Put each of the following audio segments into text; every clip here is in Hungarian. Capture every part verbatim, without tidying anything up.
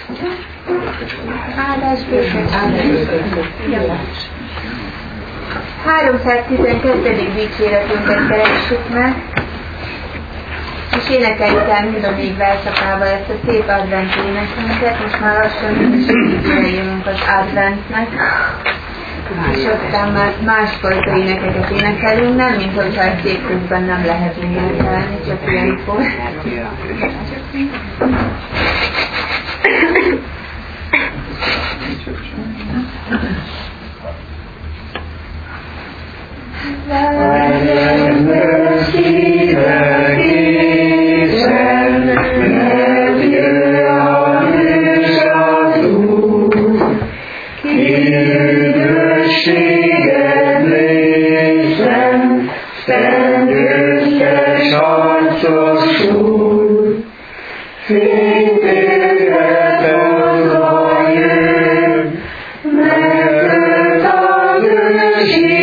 Áldás békesség. háromszáztizenkettedik dicséretünket keressük meg, és énekeljük el mind a négy verszakával ezt a szép advent énekünket. Most már lassan is jönünk az adventnek, és aztán már másfajta énekeket énekelünk, nem mint hogyha egy szép közben nem lehet énekelni, csak ilyenkor. Legyen szívek észen, legyél a és az Úr, ki üdvösséged nézzen, szent győztes harcos Úr, fénytérhet oda jön, megölt az ősi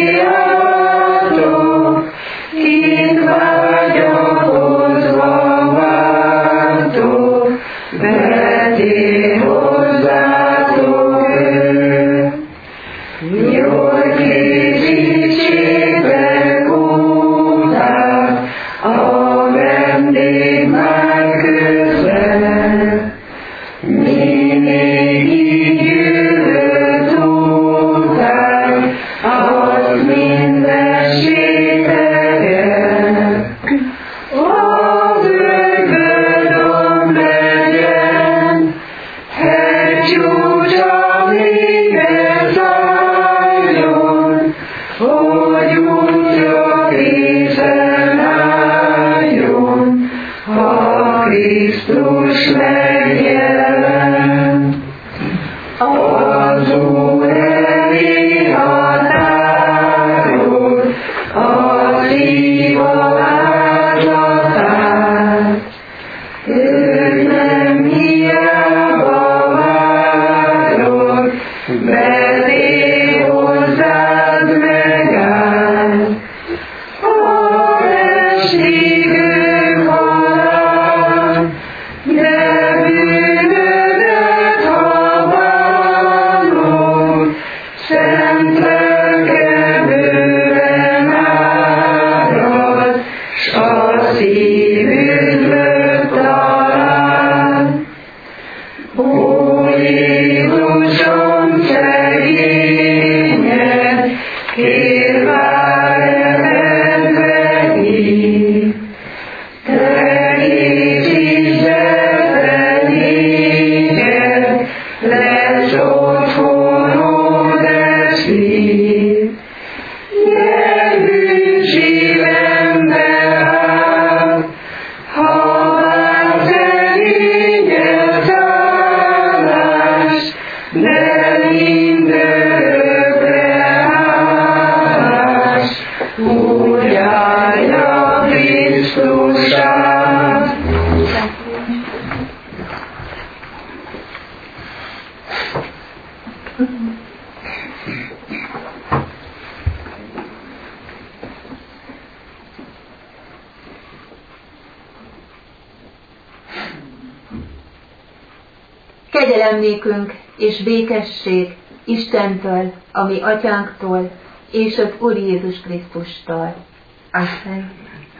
Kegyelemnékünk és békesség Istentől, a mi Atyánktól, és az Úr Jézus Krisztustól. Amen.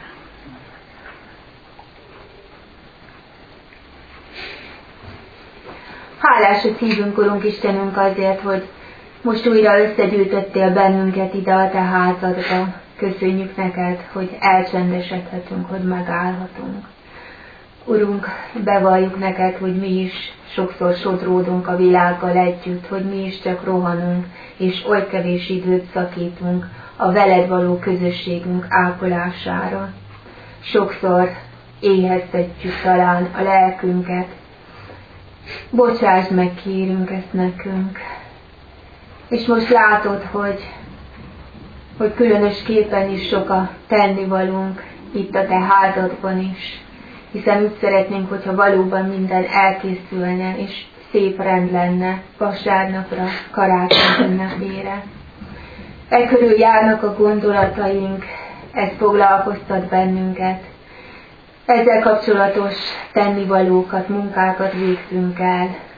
Hálás a szívünk, Urunk Istenünk, azért, hogy most újra összegyűjtöttél bennünket ide a te házadba. Köszönjük neked, hogy elcsendesedhetünk, hogy megállhatunk. Urunk, bevalljuk neked, hogy mi is sokszor sodródunk a világgal együtt, hogy mi is csak rohanunk, és oly kevés időt szakítunk a veled való közösségünk ápolására. Sokszor éheztetjük talán a lelkünket. Bocsásd meg, kérünk ezt nekünk. És most látod, hogy, hogy különösképpen is sok a tennivalónk itt a te házadban is. Hiszen úgy szeretnénk, hogyha valóban minden elkészülne, és szép rend lenne vasárnapra, karácsony ünnepére. E körül járnak a gondolataink, ez foglalkoztat bennünket. Ezzel kapcsolatos tennivalókat, munkákat végzünk el.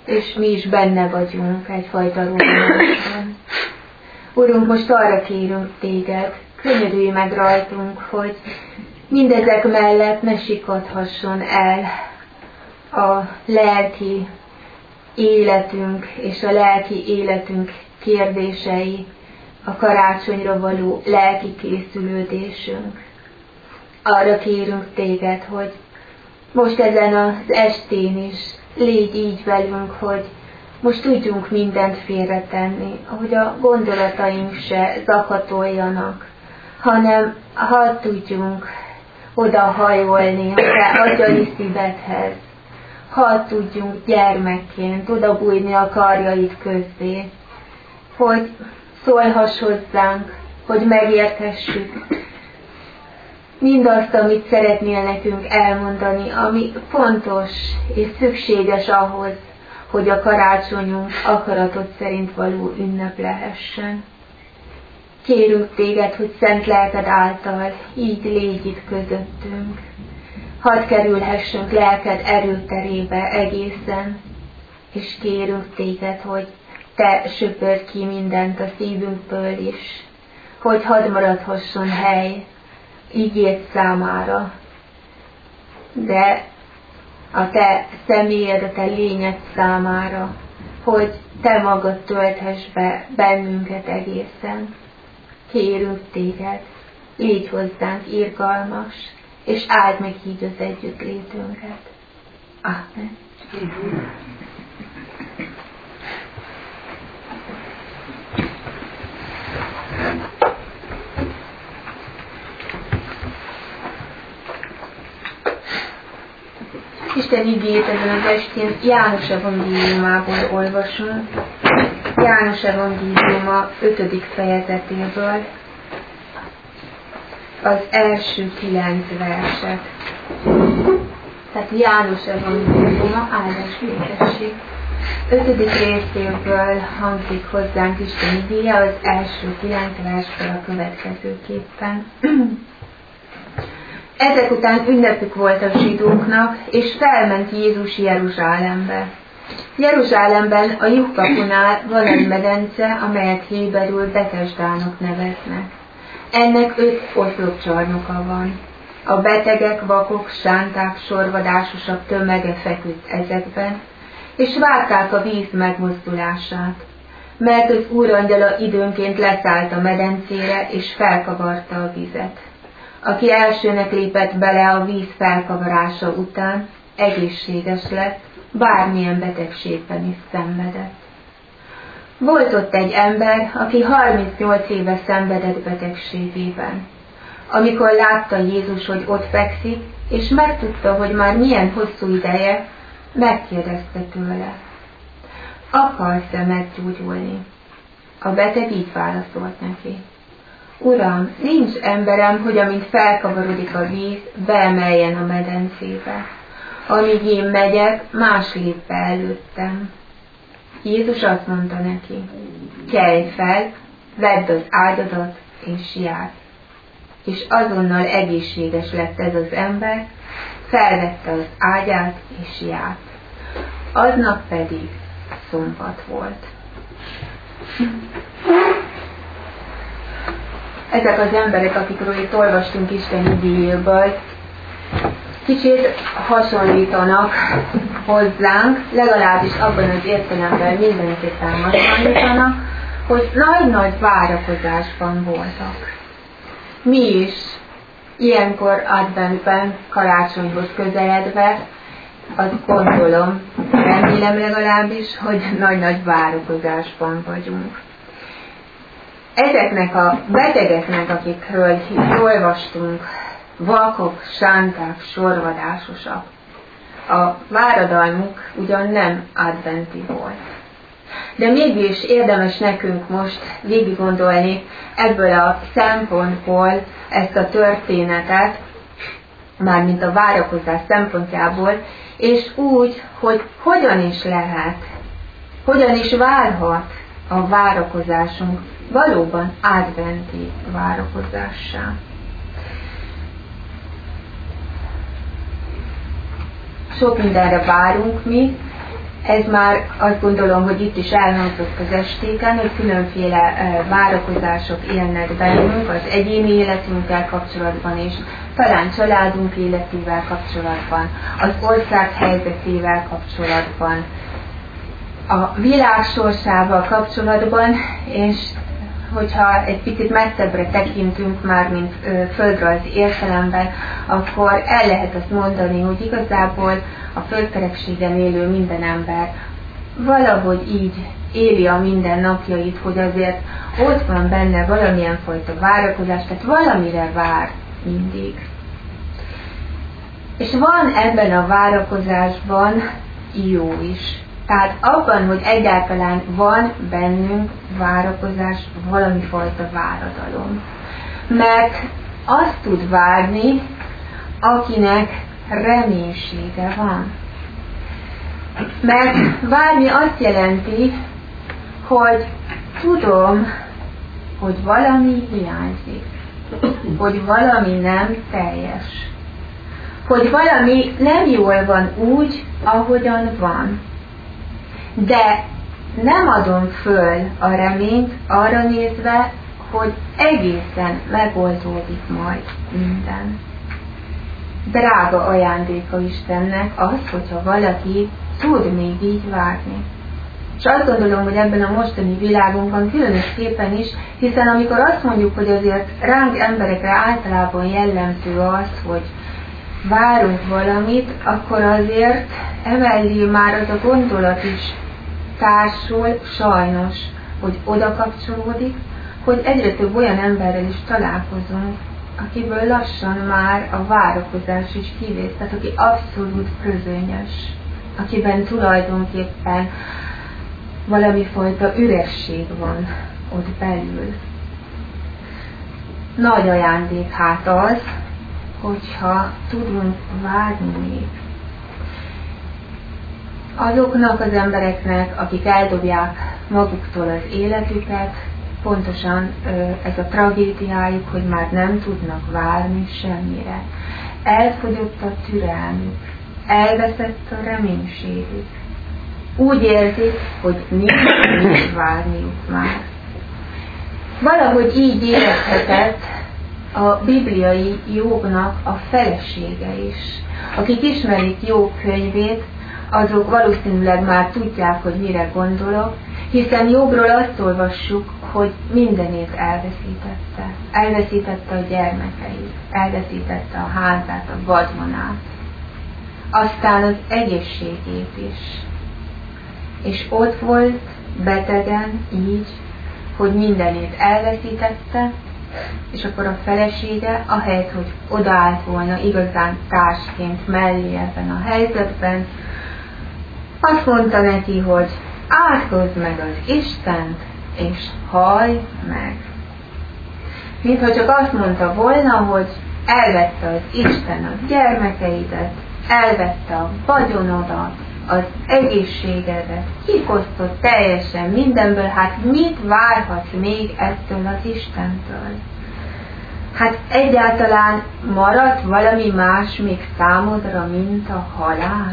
és mi is benne vagyunk egyfajta robbanásban. Urunk, most arra kérünk téged, könyörülj meg rajtunk, hogy mindezek mellett ne sikadhasson el a lelki életünk és a lelki életünk kérdései, a karácsonyra való lelki készülődésünk. Arra kérünk téged, hogy most ezen az estén is légy így velünk, hogy most tudjunk mindent félretenni, hogy a gondolataink se zakatoljanak, hanem ha tudjunk oda hajolni a te atyai szívedhez, ha tudjunk gyermekként oda bújni a karjaid közé, hogy szólhass hozzánk, hogy megérthessük mindazt, amit szeretnél nekünk elmondani, ami fontos és szükséges ahhoz, hogy a karácsonyunk akaratod szerint való ünnep lehessen. Kérünk téged, hogy szent lelked által így légy itt közöttünk. Hadd kerülhessünk lelked erőterébe egészen, és kérünk téged, hogy te söpörd ki mindent a szívünkből is, hogy hadd maradhasson hely ígéd számára, de a te személyed, a te lényed számára, hogy te magad tölthess be bennünket egészen. Kérünk téged, légy hozzánk irgalmas, és áld meg így az együttlétünket. Amen. Isten igéjét ezen az estén János evangéliumából olvasunk. János evangéliuma ötödik fejezetéből az első kilenc verset. Tehát János evangéliuma, áldás békesség. ötödik részéből hangzik hozzánk Isten igéje, az első kilenc versből a következőképpen. Ezek után ünnepük volt a zsidóknak, és felment Jézus Jeruzsálembe. Jeruzsálemben a lyukkapunál van egy medence, amelyet héberül Betesdának neveznek. Ennek öt oszlopcsarnoka van. A betegek, vakok, sánták, sorvadásosak tömege feküdt ezekben, és várták a víz megmozdulását, mert az úrangyala időnként leszállt a medencére, és felkavarta a vizet. Aki elsőnek lépett bele a víz felkavarása után, egészséges lett, bármilyen betegségben is szenvedett. Volt ott egy ember, aki harmincnyolc éve szenvedett betegségében. Amikor látta Jézus, hogy ott fekszik, és megtudta, hogy már milyen hosszú ideje, megkérdezte tőle: akarsz-e meggyógyulni? A beteg így válaszolt neki: Uram, nincs emberem, hogy amint felkavarodik a víz, beemeljen a medencébe. Amíg én megyek, más lép be előttem. Jézus azt mondta neki: kelj fel, vedd az ágyadat, és járj. És azonnal egészséges lett ez az ember, felvette az ágyát, és járt. Aznap pedig szombat volt. Ezek az emberek, akikről itt olvastunk Isten igéjéből, kicsit hasonlítanak hozzánk, legalábbis abban az értelemben mindenképpen hasonlítanak, hogy nagy-nagy várakozásban voltak. Mi is ilyenkor adventben, karácsonyhoz közeledve, azt gondolom, remélem legalábbis, hogy nagy-nagy várakozásban vagyunk. Ezeknek a betegeknek, akikről itt olvastunk, vakok, sánták, sorvadásosak, a váradalmuk ugyan nem adventi volt. De mégis érdemes nekünk most végig gondolni ebből a szempontból ezt a történetet, mármint a várakozás szempontjából, és úgy, hogy hogyan is lehet, hogyan is válhat a várakozásunk valóban adventi várakozássá. Sok mindenre várunk mi, Ez már azt gondolom, hogy itt is elhangzott az estéken, hogy különféle várakozások élnek bennünk az egyéni életünkkel kapcsolatban is, talán családunk életével kapcsolatban, az ország helyzetével kapcsolatban, a világ sorsával kapcsolatban, és hogyha egy picit messzebbre tekintünk már, mint földrajzi értelemben, akkor el lehet azt mondani, hogy igazából a földkerekségen élő minden ember valahogy így éli a mindennapjait, hogy azért ott van benne valamilyen fajta várakozás, tehát valamire vár mindig. És van ebben a várakozásban jó is. Tehát abban, hogy egyáltalán van bennünk várakozás, valami fajta váradalom. Mert azt tud várni, akinek reménysége van. Mert várni azt jelenti, hogy tudom, hogy valami hiányzik, hogy valami nem teljes, hogy valami nem jól van úgy, ahogyan van. De nem adom föl a reményt arra nézve, hogy egészen megoldódik majd minden. Drága ajándéka Istennek az, hogyha valaki tud még így várni. És azt gondolom, hogy ebben a mostani világunkban különösképpen is, hiszen amikor azt mondjuk, hogy azért ránk emberekre általában jellemző az, hogy várunk valamit, akkor azért emellé már az a gondolat is társul, sajnos, hogy oda kapcsolódik, hogy egyre több olyan emberrel is találkozunk, akiből lassan már a várakozás is kivész, tehát aki abszolút közönyös, akiben tulajdonképpen valami fajta üresség van ott belül. Nagy ajándék hát az, hogyha tudunk várni még. Azoknak az embereknek, akik eldobják maguktól az életüket, pontosan ez a tragédiájuk, hogy már nem tudnak várni semmire. Elfogyott a türelmük, elveszett a reménységük. Úgy érzik, hogy nincs mit várniuk már. Valahogy így érezhetett a bibliai Jóbnak a felesége is. Akik ismerik Jób könyvét, azok valószínűleg már tudják, hogy mire gondolok, hiszen Jóbról azt olvassuk, hogy mindenét elveszítette. Elveszítette a gyermekeit, elveszítette a házát, a vagyonát, aztán az egészségét is. És ott volt betegen így, hogy mindenét elveszítette, és akkor a felesége, ahelyett, hogy odaállt volna igazán társként mellé ebben a helyzetben, azt mondta neki, hogy átkozd meg az Istent, és hallj meg. Mintha csak azt mondta volna, hogy elvette az Isten a gyermekeidet, elvette a vagyonodat, az egészségedet, kikosztott teljesen mindenből, hát mit várhatsz még ettől az Istentől? Hát egyáltalán maradt valami más még számodra, mint a halál?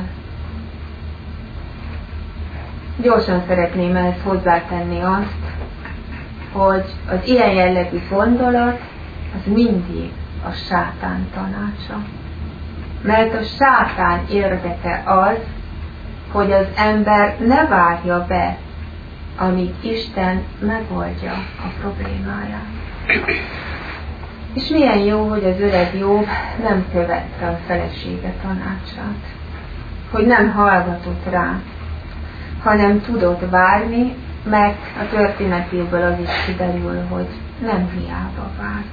Gyorsan szeretném ezt hozzátenni azt, hogy az ilyen jellegű gondolat az mindig a sátán tanácsa. Mert a sátán érdeke az, hogy az ember ne várja be, amíg Isten megoldja a problémáját. És milyen jó, hogy az öreg Jób nem követte a felesége tanácsát, hogy nem hallgatott rá, hanem tudott várni, mert a történetéből az is kiderül, hogy nem hiába várt.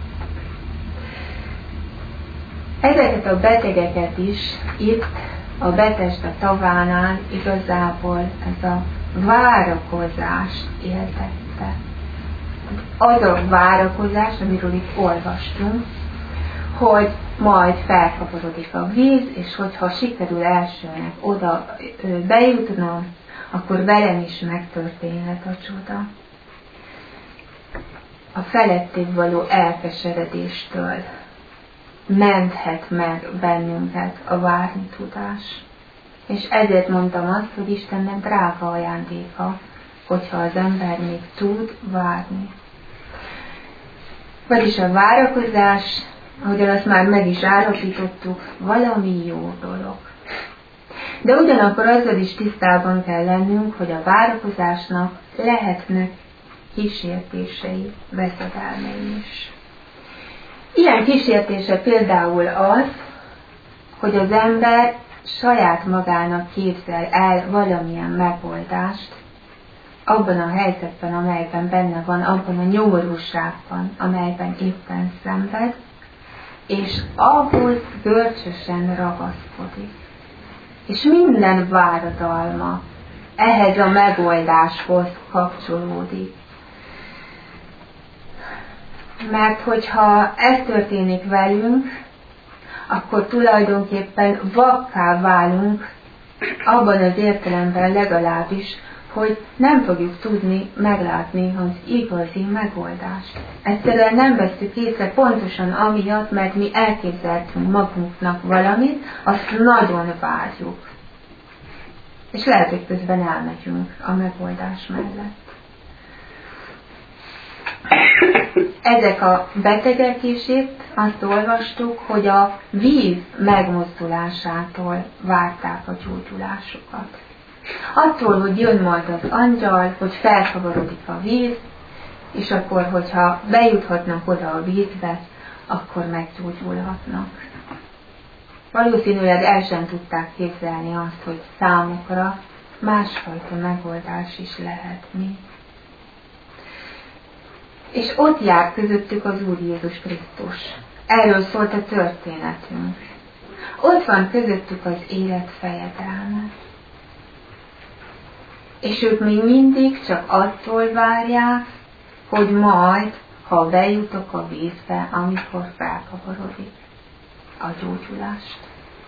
Ezeket a betegeket is itt a Betesda tavánál igazából ez a várakozást éltette. Az a várakozás, amiről itt olvastunk, hogy majd felkaporodik a víz, és hogyha sikerül elsőnek oda bejutnom, akkor velem is megtörténhet a csoda. A felették való elkeseredéstől menthet meg bennünket a várni tudás. És ezért mondtam azt, hogy Istennek drága ajándéka, hogyha az ember még tud várni. Vagyis a várakozás, ahogyan azt már meg is állapítottuk, valami jó dolog. De ugyanakkor azzal is tisztában kell lennünk, hogy a várakozásnak lehetnek kísértései, veszedelmei is. Ilyen kísértése például az, hogy az ember saját magának képzel el valamilyen megoldást abban a helyzetben, amelyben benne van, abban a nyomorúságban, amelyben éppen szenved, és ahhoz görcsösen ragaszkodik. És minden váradalma ehhez a megoldáshoz kapcsolódik. Mert hogyha ez történik velünk, akkor tulajdonképpen vakká válunk, abban az értelemben legalábbis, hogy nem fogjuk tudni meglátni az igazi megoldást. Egyszerűen nem vesztük észre pontosan amiatt, mert mi elképzeltünk magunknak valamit, azt nagyon várjuk. És lehet, hogy közben elmegyünk a megoldás mellett. Ezek a betegek is itt azt olvastuk, hogy a víz megmozdulásától várták a gyógyulásukat. Attól, hogy jön majd az angyal, hogy felkavarodik a víz, és akkor, hogyha bejuthatnak oda a vízbe, akkor meggyógyulhatnak. Valószínűleg el sem tudták képzelni azt, hogy számukra másfajta megoldás is lehet mi. És ott jár közöttük az Úr Jézus Krisztus. Erről szólt a történetünk. Ott van közöttük az élet fejedelme. És ők még mindig csak attól várják, hogy majd, ha bejutok a vízbe, amikor felkavarodik a gyógyulást.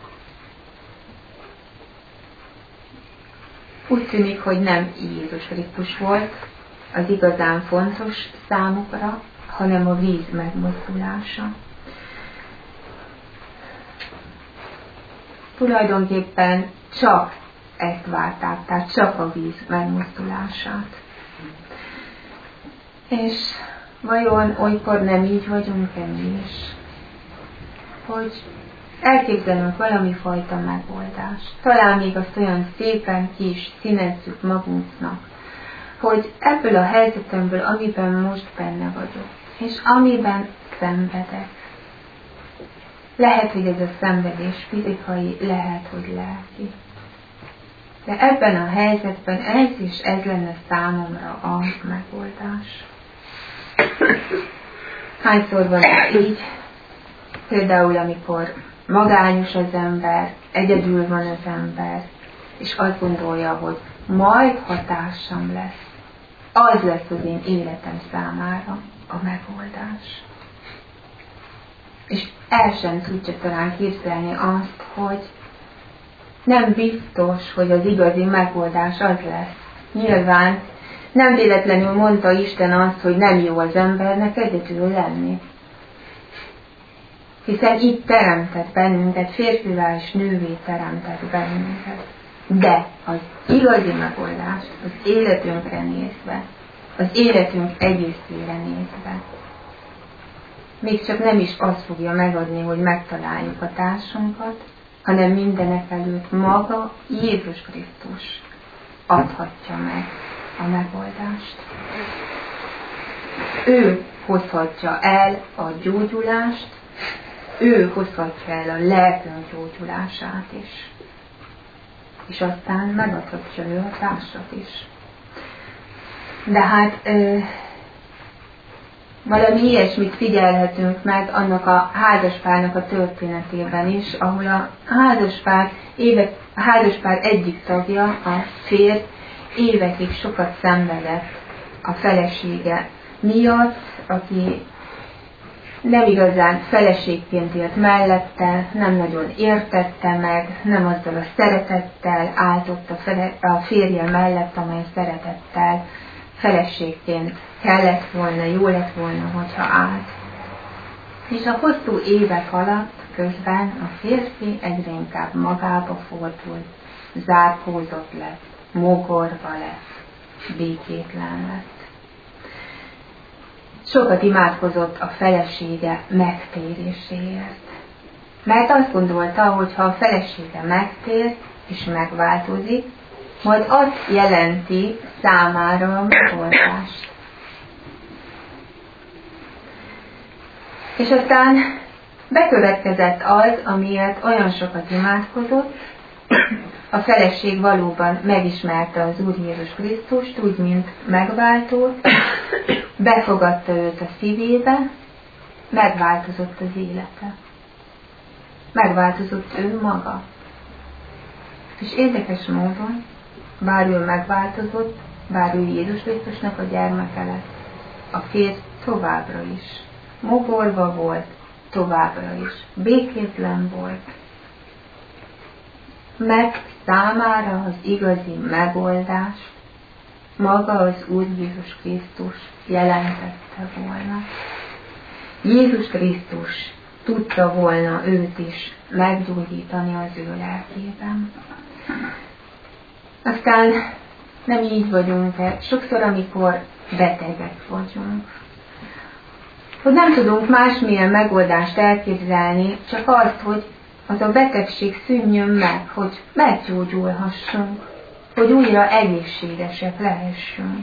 Úgy tűnik, hogy nem Jézus Krisztus volt az igazán fontos számukra, hanem a víz megmozdulása. Tulajdonképpen csak ezt várták, tehát csak a víz megmozdulását. És vajon olykor nem így vagyunk-e mi is? Hogy elképzelünk valami fajta megoldást. Talán még azt olyan szépen ki is színezzük magunknak, hogy ebből a helyzetemből, amiben most benne vagyok, és amiben szenvedek. Lehet, hogy ez a szenvedés fizikai, lehet, hogy lelki. De ebben a helyzetben ez is ez lenne számomra a megoldás. Hányszor van így? Például, amikor magányos az ember, egyedül van az ember, és azt gondolja, hogy majd hatásom lesz. Az lesz az én életem számára a megoldás. És el sem tudja talán képzelni azt, hogy nem biztos, hogy az igazi megoldás az lesz. Nyilván nem véletlenül mondta Isten azt, hogy nem jó az embernek egyedül lenni. Hiszen itt teremtett bennünket, férfivá és nővé teremtett bennünket. De az igazi megoldást az életünkre nézve, az életünk egészére nézve, még csak nem is azt fogja megadni, hogy megtaláljuk a társunkat, hanem mindenek előtt maga Jézus Krisztus adhatja meg a megoldást. Ő hozhatja el a gyógyulást, ő hozhatja el a lelkünk gyógyulását is. És aztán megadhatja ő a társat is. De hát ö, valami ilyesmit figyelhetünk meg annak a házaspárnak a történetében is, ahol a házaspár, évek, a házaspár egyik tagja, a férj, évekig sokat szenvedett a felesége miatt, aki nem igazán feleségként élt mellette, nem nagyon értette meg, nem azzal a szeretettel állt ott a, fele, a férje mellett, amely szeretettel feleségként kellett volna, jó lett volna, hogyha állt. És a hosszú évek alatt közben a férfi egyre inkább magába fordult, zárkózott lett, mogorva lett, békétlen lett. Sokat imádkozott a felesége megtéréséért. Mert azt gondolta, hogy ha a felesége megtér és megváltozik, majd azt jelenti számára a megoldást. És aztán bekövetkezett az, amiért olyan sokat imádkozott, a feleség valóban megismerte az Úr Jézus Krisztust, úgy, mint megváltót, befogadta őt a szívébe, megváltozott az élete. Megváltozott ő maga. És érdekes módon, bár ő megváltozott, bár ő Jézus Krisztusnak a gyermeke lett, a férj továbbra is mogorva volt, továbbra is békétlen volt, mert számára az igazi megoldás maga az Úr Jézus Krisztus jelentette volna. Jézus Krisztus tudta volna őt is meggyógyítani az ő lelkében. Aztán nem így vagyunk-e, sokszor, amikor betegek vagyunk, hogy nem tudunk másmilyen megoldást elképzelni, csak azt, hogy az a betegség szűnjön meg, hogy meggyógyulhassunk, hogy újra egészségesek lehessünk.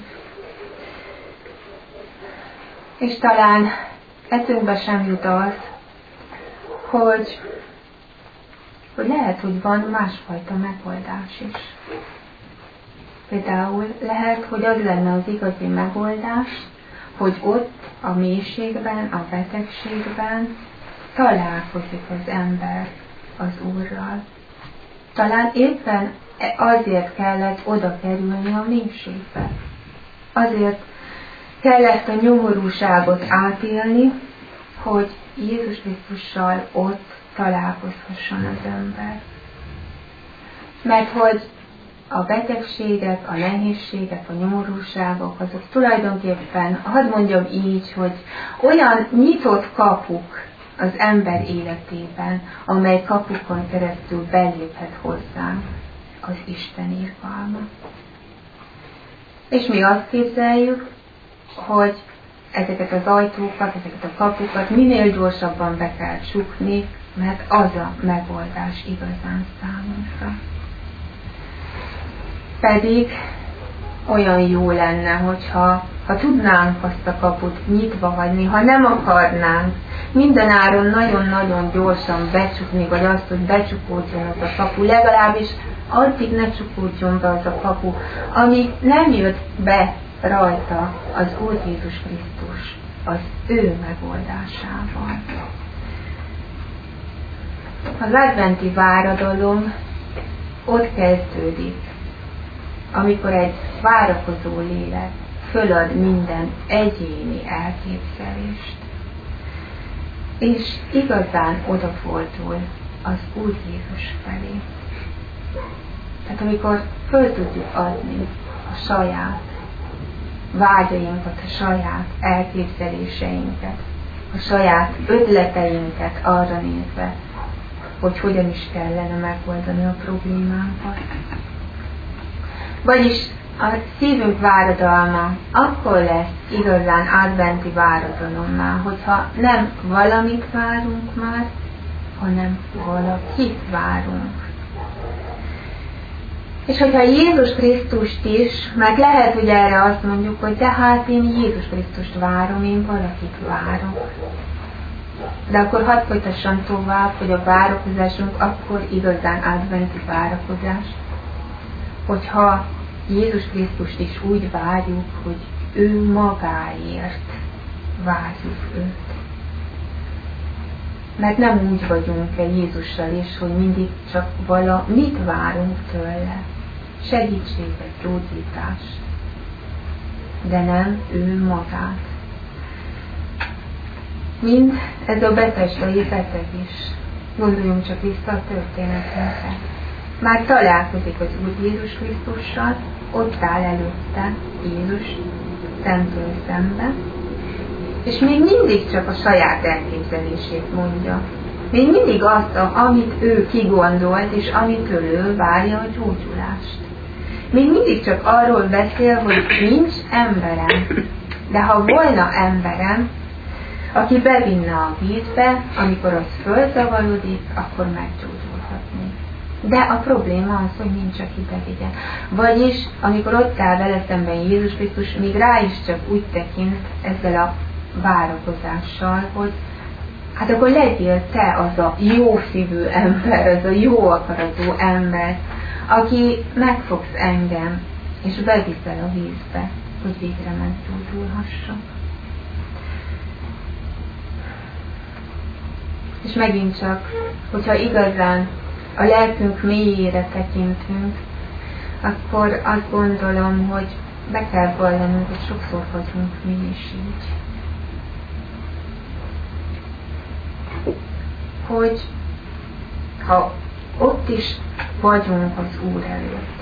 És talán eszünkbe sem jut az, hogy, hogy lehet, hogy van másfajta megoldás is. Például lehet, hogy az lenne az igazi megoldás, hogy ott a mélységben, a betegségben találkozik az ember az Úrral. Talán éppen azért kellett oda kerülni a mélységbe. Azért kellett a nyomorúságot átélni, hogy Jézus Krisztussal ott találkozhasson az ember. Mert hogy a betegségek, a nehézségek, a nyomorúságok, azok tulajdonképpen, hadd mondjam így, hogy olyan nyitott kapuk az ember életében, amely kapukon keresztül beléphet hozzánk az Isten irgalma. És mi azt képzeljük, hogy ezeket az ajtókat, ezeket a kapukat minél gyorsabban be kell csukni, mert az a megoldás igazán számunkra. Pedig olyan jó lenne, hogyha ha tudnánk azt a kaput nyitva hagyni, ha nem akarnánk mindenáron nagyon-nagyon gyorsan becsukni, vagy azt, hogy becsukódjon az a kapu, legalábbis addig ne csukódjon be az a kapu, amíg nem jött be rajta az Úr Jézus Krisztus az ő megoldásával. Az adventi váradalom ott kezdődik, amikor egy várakozó lélek fölad minden egyéni elképzelést, és igazán odafordul az Úr Jézus felé. Tehát amikor föl tudjuk adni a saját vágyainkat, a saját elképzeléseinket, a saját ötleteinket arra nézve, hogy hogyan is kellene megoldani a problémánkat. Vagyis a szívünk váradalma akkor lesz igazán adventi váradalommá, hogyha nem valamit várunk már, hanem valakit várunk. És hogyha Jézus Krisztust is, meg lehet, hogy erre azt mondjuk, hogy de hát én Jézus Krisztust várom, én valakit várok. De akkor hadd folytassam tovább, hogy a várakozásunk akkor igazán adventi várakozás, hogyha Jézus Krisztust is úgy várjuk, hogy ő magáért várjuk őt. Mert nem úgy vagyunk-e Jézussal is, hogy mindig csak valamit várunk tőle. Segítséget, gyógyítást. De nem ő magát. Mind ez a betesdai beteg is. Gondoljunk csak vissza a történetünkre. Már találkozik az Úr Jézus Krisztussal, ott áll előtte Jézus szemtől szembe, és még mindig csak a saját elképzelését mondja. Még mindig azt, amit ő kigondolt, és amitől ő várja a gyógyulást. Még mindig csak arról beszél, hogy nincs emberem. De ha volna emberem, aki bevinne a vízbe, amikor az fölzavarodik, akkor meggyógyulhatni. De a probléma az, hogy nincs, aki bevigye. Vagyis, amikor ott áll vele szemben Jézus Krisztus, még rá is csak úgy tekint ezzel a várakozással, hogy hát akkor legyél te az a jó szívű ember, az a jó akaratú ember, aki megfogsz engem, és beviszel a vízbe, hogy végre meggyógyulhassak. És megint csak, hogyha igazán a lelkünk mélyére tekintünk, akkor azt gondolom, hogy be kell vallanunk, hogy sokszor vagyunk mi is így. Hogy ha ott is vagyunk az Úr előtt,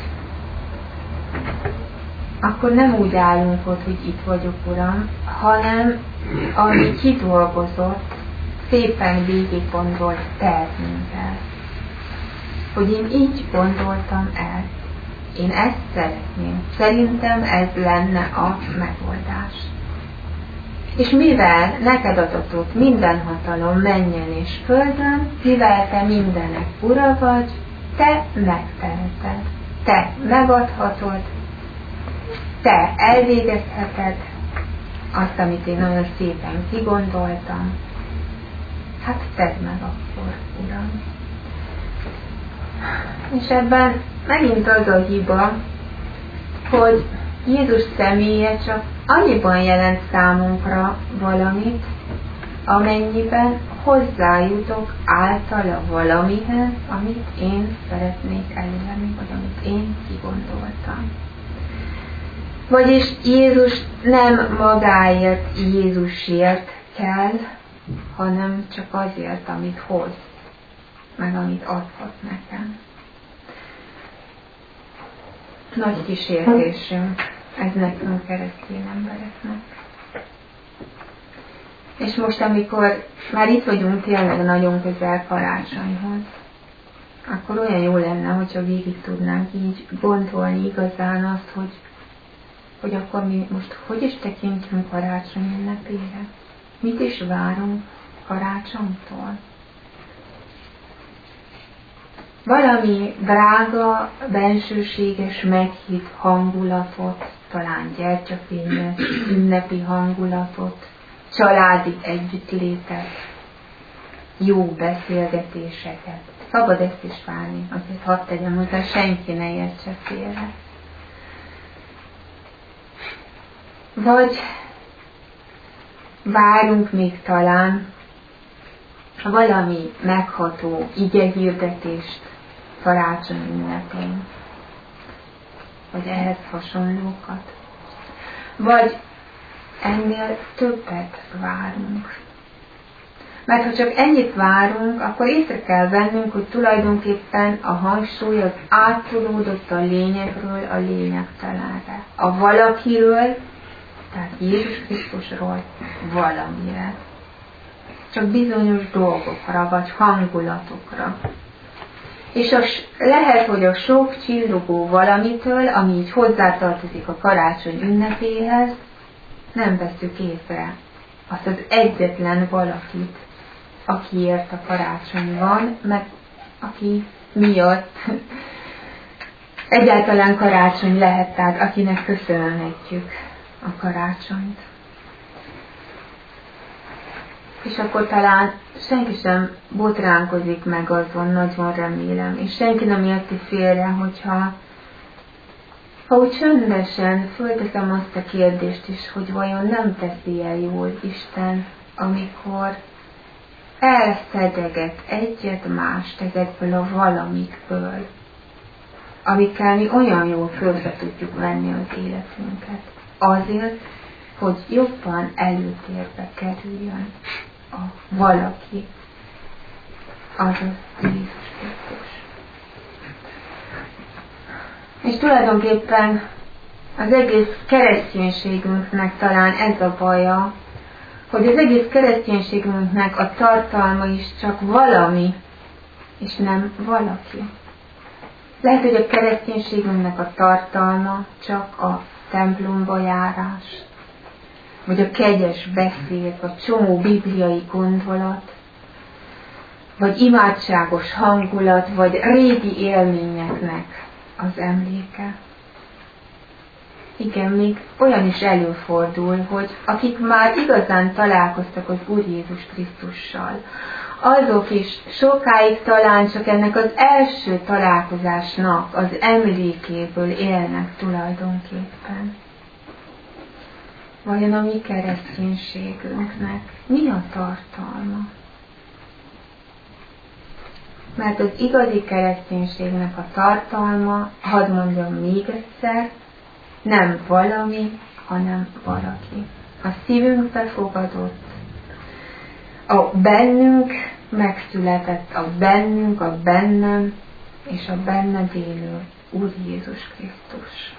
akkor nem úgy állunk ott, hogy itt vagyok, Uram, hanem ami kidolgozott, szépen végig gondolt tervünkkel. Hogy én így gondoltam el. Én ezt szeretném. Szerintem ez lenne a megoldás. És mivel neked adatott minden hatalom mennyen és földön, mivel te mindenek ura vagy, te megteheted. Te megadhatod, te elvégezheted azt, amit én olyan szépen kigondoltam. Hát tedd meg akkor, Uram. És ebben megint az a hiba, hogy Jézus személye csak annyiban jelent számunkra valamit, amennyiben hozzájutok általa valamihez, amit én szeretnék elérni, vagy amit én kigondoltam. Vagyis Jézus nem magáért, Jézusért kell, hanem csak azért, amit hoz, meg amit adhat nekem. Nagy kísértésünk ez nekünk keresztény embereknek. És most, amikor már itt vagyunk tényleg nagyon közel karácsonyhoz, akkor olyan jó lenne, hogyha végig tudnánk így gondolni igazán azt, hogy, hogy akkor mi most hogy is tekintünk karácsony ünnepére. Mit is várunk karácsonytól? Valami drága, bensőséges, meghitt hangulatot, talán gyertyafényes, ünnepi hangulatot, családi együttlétet, jó beszélgetéseket. Szabad ezt is várni, azért hadd tegyem hozzá, senki ne értse félre. Vagy várunk még talán valami megható igehirdetést karácsony ünnepén, vagy ehhez hasonlókat. Vagy ennél többet várunk. Mert ha csak ennyit várunk, akkor észre kell vennünk, hogy tulajdonképpen a hangsúly az áttolódott a lényegről a lényegtelenre. A valakiről, tehát Jézus Krisztusról valamire. Csak bizonyos dolgokra, vagy hangulatokra. És a, lehet, hogy a sok csillogó valamitől, ami így hozzátartozik a karácsony ünnepéhez, nem veszük észre azt az egyetlen valakit, akiért a karácsony van, meg aki miatt egyáltalán karácsony lehet, tehát akinek köszönhetjük a karácsonyt. És akkor talán senki sem botránkozik meg azon, nagyon remélem, és senki nem érti félre, hogyha ha úgy csöndesen fölteszem azt a kérdést is, hogy vajon nem teszi el jól Isten, amikor elszedeget egyet mást ezekből a valamikből, amikkel mi olyan jól fölbe tudjuk venni az életünket. Azért, hogy jobban előtérbe kerüljön a valaki, azaz Jézus Krisztus. És tulajdonképpen az egész kereszténységünknek talán ez a baja, hogy az egész kereszténységünknek a tartalma is csak valami, és nem valaki. Lehet, hogy a kereszténységünknek a tartalma csak a templomba járás, vagy a kegyes beszéd, vagy csomó bibliai gondolat, vagy imádságos hangulat, vagy régi élményeknek az emléke. Igen, még olyan is előfordul, hogy akik már igazán találkoztak az Úr Jézus Krisztussal, azok is sokáig talán csak ennek az első találkozásnak az emlékéből élnek tulajdonképpen. Vajon a mi kereszténységünknek mi a tartalma? Mert az igazi kereszténységnek a tartalma, hadd mondjam még egyszer, nem valami, hanem valaki. A szívünkbe fogadott, a bennünk megszületett, a bennünk, a bennem és a benned élő Úr Jézus Krisztus.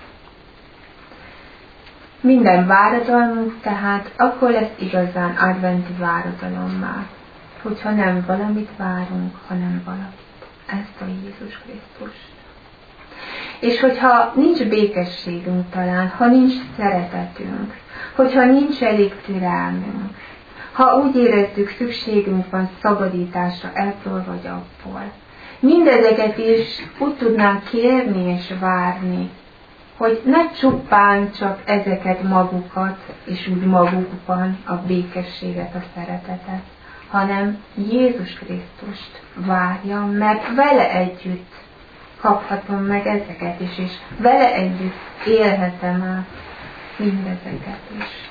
Minden váradalmunk tehát akkor lesz igazán adventi váradalommá, hogyha nem valamit várunk, hanem valakit, ezt a Jézus Krisztust. És hogyha nincs békességünk talán, ha nincs szeretetünk, hogyha nincs elég türelmünk, ha úgy érezzük, szükségünk van szabadításra ebből vagy abból, mindezeket is úgy tudnánk kérni és várni, hogy ne csupán csak ezeket magukat, és úgy magukban a békességet, a szeretetet, hanem Jézus Krisztust várjam, mert vele együtt kaphatom meg ezeket is, és vele együtt élhetem át mindezeket is.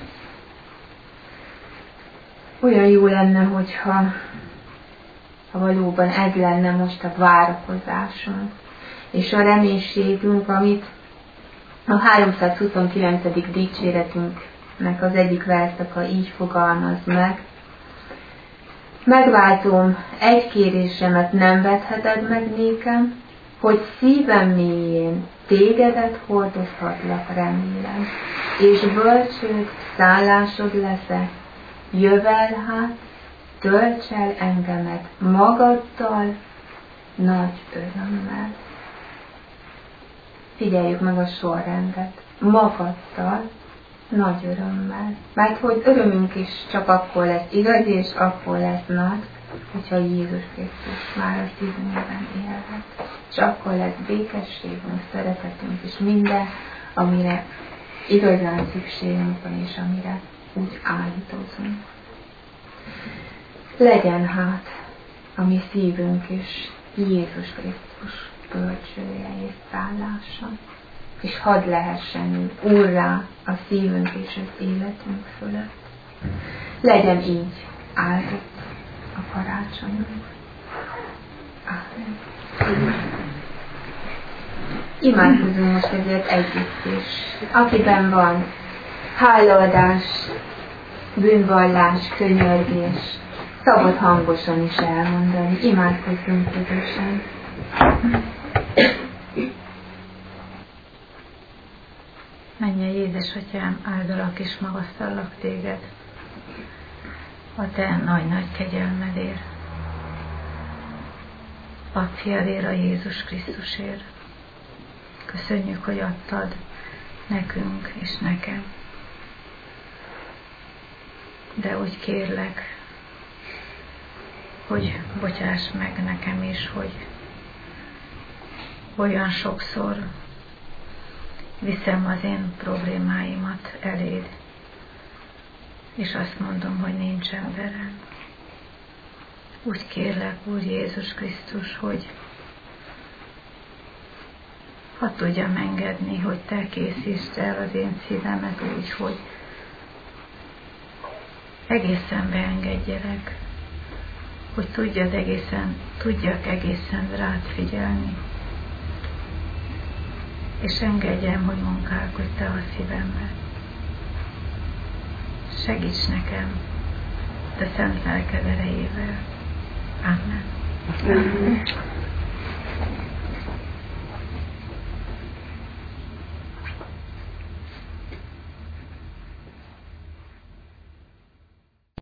Olyan jó lenne, hogyha ha valóban ez lenne most a várakozásunk, és a reménységünk, amit a háromszázhuszonkilencedik dicséretünknek az egyik verszaka így fogalmaz meg. Megváltom, egy kérésemet nem vetheted meg nékem, hogy szívem mélyén tégedet hordozhatlak, remélem, és bölcsőd, szállásod leszek, jövel hát, tölts el engemet magaddal, nagy örömmel. Figyeljük meg a sorrendet. Magaddal, nagy örömmel. Mert hogy örömünk is csak akkor lesz igazi, és akkor lesz nagy, hogyha Jézus Krisztus már a szívünkben élhet. És akkor lesz békességünk, szeretetünk, és minden, amire igazán szükségünk van, és amire úgy állítozunk. Legyen hát a mi szívünk is Jézus Krisztus bölcsője és szállása, és hadd lehessen úrrá a szívünk és az életünk fölött. Legyen így áldott a karácsonyunk. Ámen. Imádkozunk most ezért együtt is. Akiben van hálaadás, bűnvallás, könyörgés, szabad hangosan is elmondani. Imádkozzunk közösen. Mennyei édesatyám, áldalak és magasztallak téged a te nagy-nagy kegyelmedért, a fiadért, a Jézus Krisztusért. Köszönjük, hogy adtad nekünk és nekem. De úgy kérlek, hogy bocsáss meg nekem is, hogy olyan sokszor viszem az én problémáimat eléd, és azt mondom, hogy nincs emberem. Úgy kérlek, Úr Jézus Krisztus, hogy ha tudjam engedni, hogy te készítsd el az én szívemet úgy, hogy egészen beengedjelek, hogy tudjad egészen, tudjak egészen rád figyelni, és engedjem, hogy munkálkodj te a szívemmel. Segíts nekem, te szent lelked erejével. Amen. Amen.